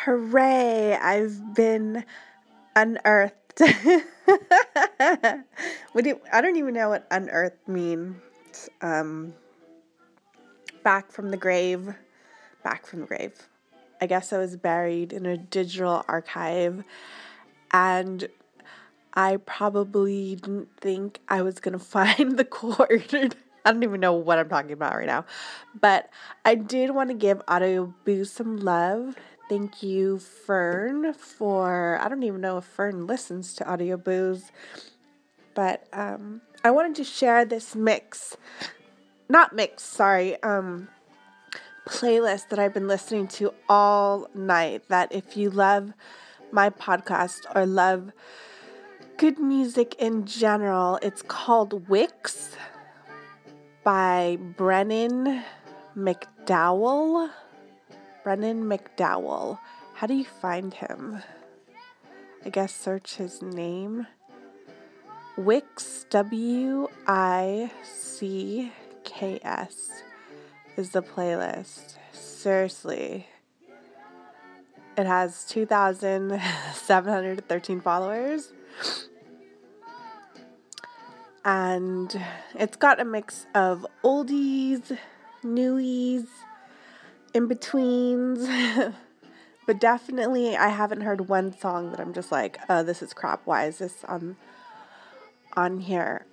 Hooray! I've been unearthed. I don't even know what unearthed means. Back from the grave. Back from the grave. I guess I was buried in a digital archive, and I probably didn't think I was going to find the cord. I don't even know what I'm talking about right now. But I did want to give Audio Boo some love. Thank you, Fern, I don't even know if Fern listens to Audio Boos. But I wanted to share this playlist that I've been listening to all night. That if you love my podcast or love good music in general, it's called Wicks by Brennan McDowell. How do you find him? I guess search his name. Wicks, Wicks, is the playlist. Seriously. It has 2,713 followers. And it's got a mix of oldies, newies, in-betweens. But definitely I haven't heard one song that I'm just like, oh, this is crap. Why is this on here?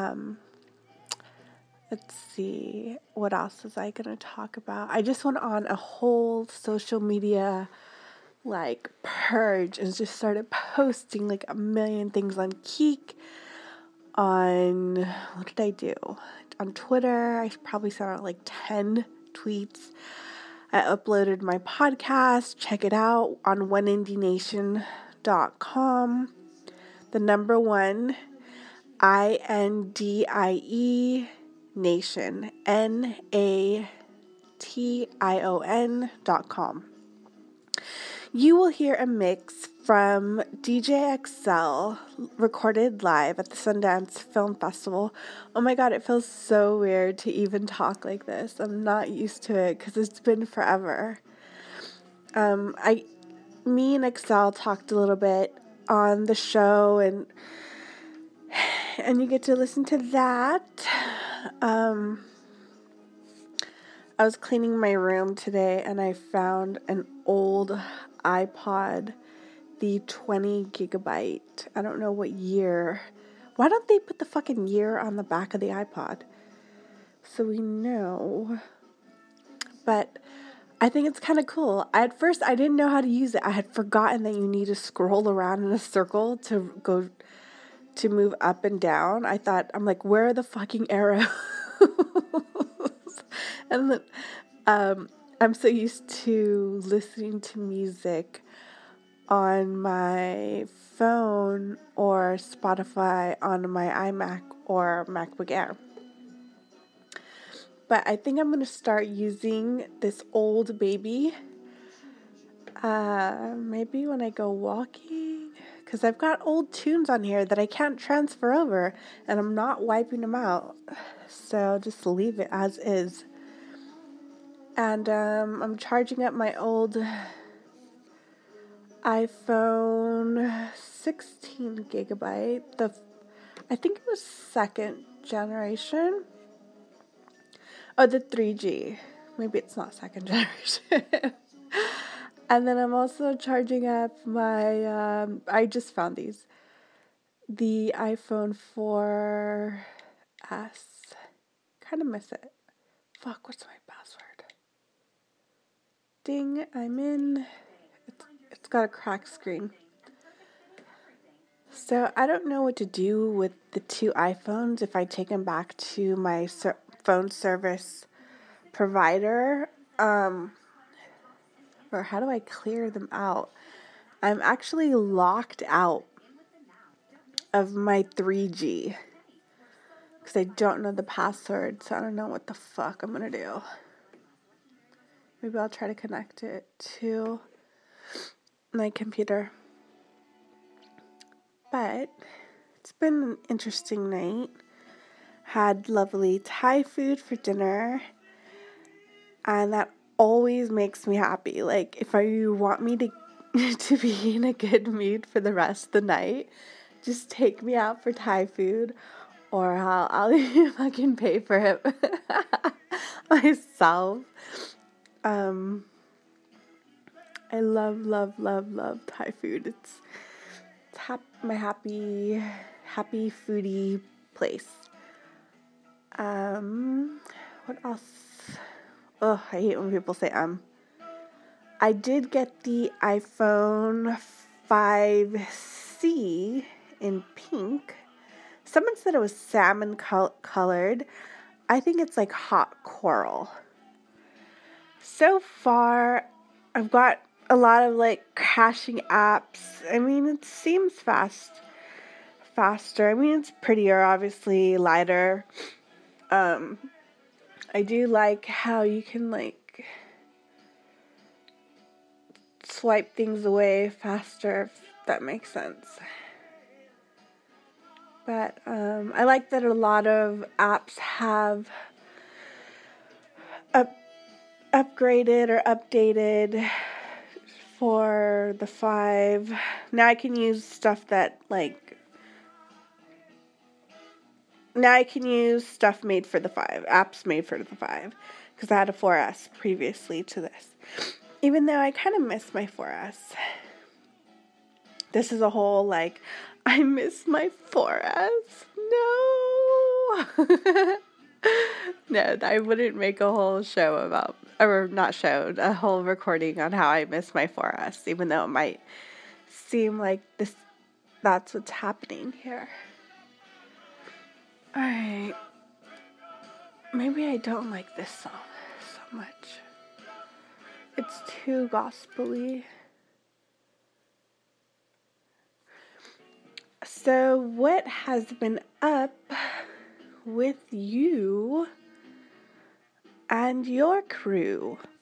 Let's see. What else was I going to talk about? I just went on a whole social media purge and just started posting a million things on Keek. What did I do? On Twitter, I probably sent out 10 tweets. I uploaded my podcast. Check it out on oneindienation.com. The number 1, INDIE Nation, NATION.com. You will hear a mix from DJ XL, recorded live at the Sundance Film Festival. Oh my god, it feels so weird to even talk like this. I'm not used to it because it's been forever. Me and XL talked a little bit on the show, and you get to listen to that. I was cleaning my room today and I found an old iPod, the 20 gigabyte. I don't know what year. Why don't they put the fucking year on the back of the iPod? So we know. But I think it's kind of cool. At first, I didn't know how to use it. I had forgotten that you need to scroll around in a circle to move up and down. I'm like, where are the fucking arrows? And then, I'm so used to listening to music on my phone or Spotify on my iMac or MacBook Air. But I think I'm going to start using this old baby. Maybe when I go walking, because I've got old tunes on here that I can't transfer over and I'm not wiping them out. So I'll just leave it as is. And I'm charging up my old iPhone 16 gigabyte. I think it was second generation. Oh, the 3G. Maybe it's not second generation. And then I'm also charging up my, I just found these. The iPhone 4S. Kind of miss it. Fuck, what's my password? Ding, I'm in. It's got a cracked screen. So I don't know what to do with the 2 iPhones if I take them back to my phone service provider. Or how do I clear them out? I'm actually locked out of my 3G because I don't know the password, so I don't know what the fuck I'm going to do. Maybe I'll try to connect it to my computer. But it's been an interesting night. Had lovely Thai food for dinner, and that always makes me happy. If you want me to to be in a good mood for the rest of the night, just take me out for Thai food, or I'll even fucking pay for it myself. I love Thai food. It's my happy foodie place. What else? Oh, I hate when people say I did get the iPhone 5C in pink. Someone said it was salmon colored. I think it's like hot coral. So far, I've got a lot of like crashing apps. I mean, it seems faster. I mean, it's prettier, obviously, lighter. I do like how you can like swipe things away faster, if that makes sense. But I like that a lot of apps have upgraded or updated for the 5. Now I can use stuff that like... Now I can use stuff made for the 5, apps made for the 5, because I had a 4S previously to this. Even though I kind of miss my 4S. This is a whole, like, I miss my 4S. No! No, I wouldn't make a whole show about, or not show, a whole recording on how I miss my 4S, even though it might seem like that's what's happening here. Alright. Maybe I don't like this song so much. It's too gospel-y. So, what has been up with you and your crew?